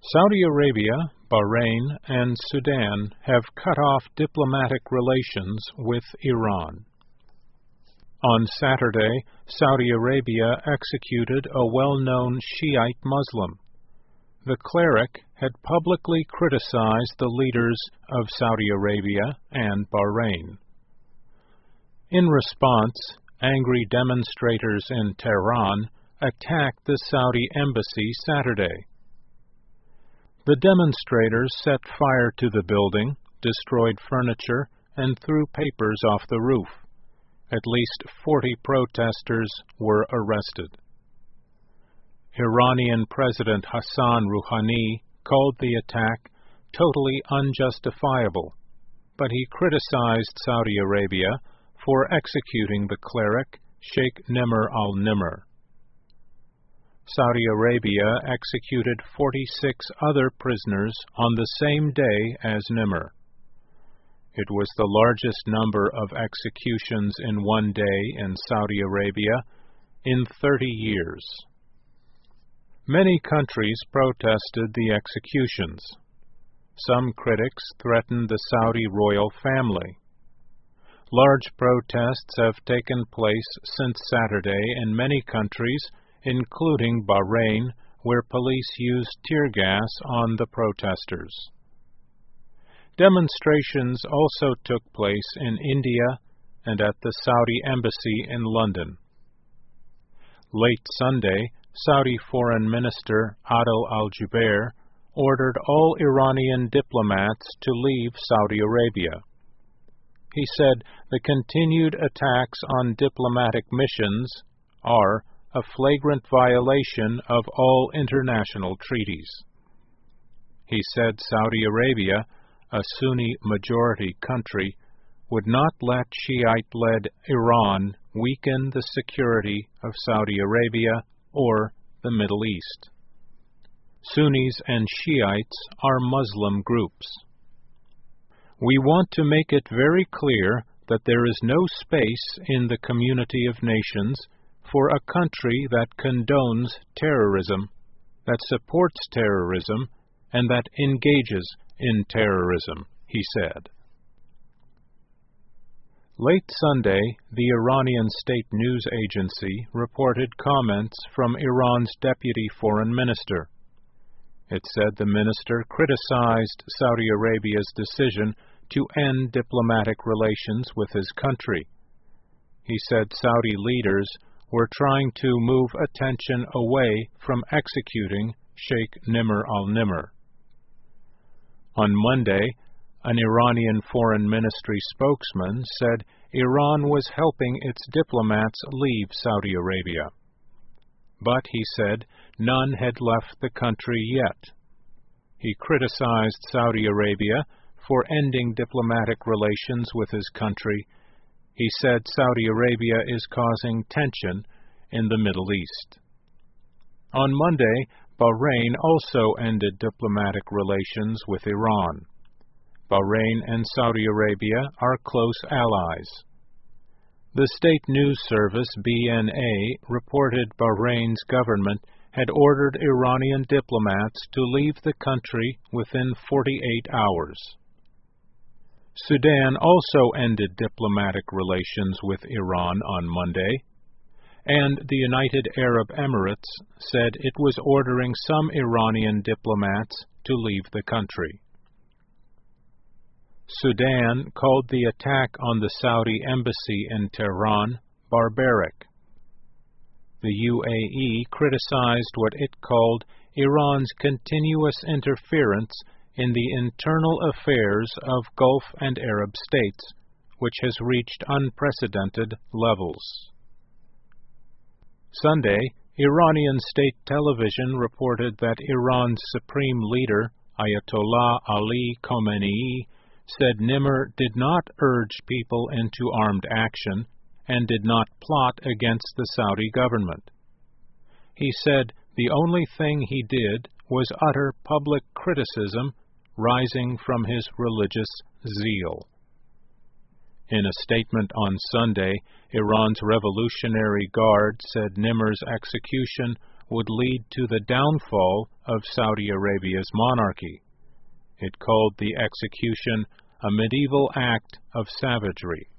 Saudi Arabia, Bahrain, and Sudan have cut off diplomatic relations with Iran. On Saturday, Saudi Arabia executed a well-known Shiite Muslim. The cleric had publicly criticized the leaders of Saudi Arabia and Bahrain. In response, angry demonstrators in Tehran attacked the Saudi embassy Saturday. The demonstrators set fire to the building, destroyed furniture, and threw papers off the roof. At least 40 protesters were arrested. Iranian President Hassan Rouhani called the attack totally unjustifiable, but he criticized Saudi Arabia for executing the cleric Sheikh Nimr al-Nimr. Saudi Arabia executed 46 other prisoners on the same day as Nimr. It was the largest number of executions in one day in Saudi Arabia in 30 years. Many countries protested the executions. Some critics threatened the Saudi royal family. Large protests have taken place since Saturday in many countries, including Bahrain, where police used tear gas on the protesters. Demonstrations also took place in India and at the Saudi embassy in London. Late Sunday, Saudi Foreign Minister Adel al-Jubeir ordered all Iranian diplomats to leave Saudi Arabia. He said the continued attacks on diplomatic missions are a flagrant violation of all international treaties. He said Saudi Arabia, a Sunni-majority country, would not let Shiite-led Iran weaken the security of Saudi Arabia or the Middle East. Sunnis and Shiites are Muslim groups. We want to make it very clear that there is no space in the community of nations for a country that condones terrorism, that supports terrorism, and that engages in terrorism, he said. Late Sunday, the Iranian state news agency reported comments from Iran's deputy foreign minister. It said the minister criticized Saudi Arabia's decision to end diplomatic relations with his country. He said Saudi leaders were trying to move attention away from executing Sheikh Nimr al-Nimr. On Monday, an Iranian foreign ministry spokesman said Iran was helping its diplomats leave Saudi Arabia. But, he said, none had left the country yet. He criticized Saudi Arabia for ending diplomatic relations with his country. He said Saudi Arabia is causing tension in the Middle East. On Monday, Bahrain also ended diplomatic relations with Iran. Bahrain and Saudi Arabia are close allies. The state news service BNA reported Bahrain's government had ordered Iranian diplomats to leave the country within 48 hours. Sudan also ended diplomatic relations with Iran on Monday, and the United Arab Emirates said it was ordering some Iranian diplomats to leave the country. Sudan called the attack on the Saudi embassy in Tehran barbaric. The UAE criticized what it called Iran's continuous interference in the internal affairs of Gulf and Arab states, which has reached unprecedented levels. Sunday, Iranian state television reported that Iran's supreme leader, Ayatollah Ali Khamenei, said Nimr did not urge people into armed action and did not plot against the Saudi government. He said the only thing he did was utter public criticism rising from his religious zeal. In a statement on Sunday, Iran's Revolutionary Guard said Nimr's execution would lead to the downfall of Saudi Arabia's monarchy. It called the execution a medieval act of savagery.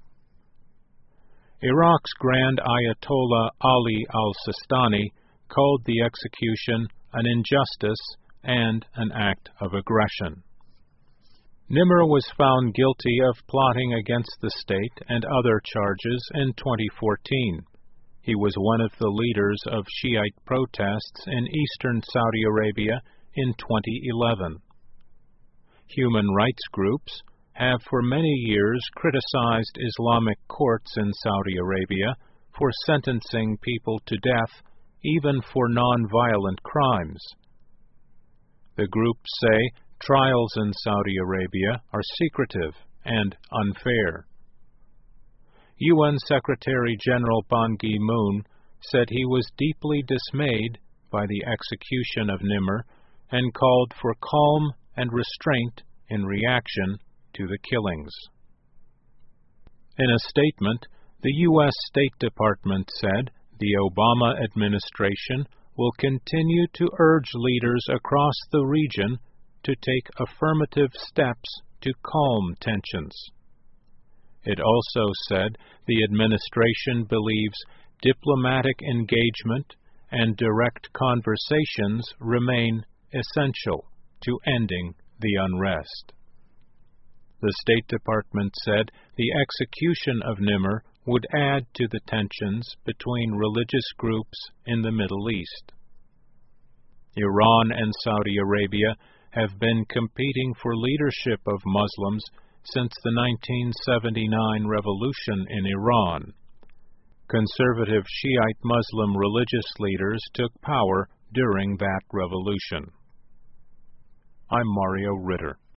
Iraq's Grand Ayatollah Ali al-Sistani called the execution an injustice and an act of aggression. Nimr was found guilty of plotting against the state and other charges in 2014. He was one of the leaders of Shiite protests in eastern Saudi Arabia in 2011. Human rights groups have for many years criticized Islamic courts in Saudi Arabia for sentencing people to death, even for non-violent crimes. The groups say trials in Saudi Arabia are secretive and unfair. UN Secretary-General Ban Ki-moon said he was deeply dismayed by the execution of Nimr and called for calm and restraint in reaction to the killings. In a statement, the U.S. State Department said the Obama administration will continue to urge leaders across the region to take affirmative steps to calm tensions. It also said the administration believes diplomatic engagement and direct conversations remain essential to ending the unrest. The State Department said the execution of Nimr would add to the tensions between religious groups in the Middle East. Iran and Saudi Arabia have been competing for leadership of Muslims since the 1979 revolution in Iran. Conservative Shiite Muslim religious leaders took power during that revolution. I'm Mario Ritter.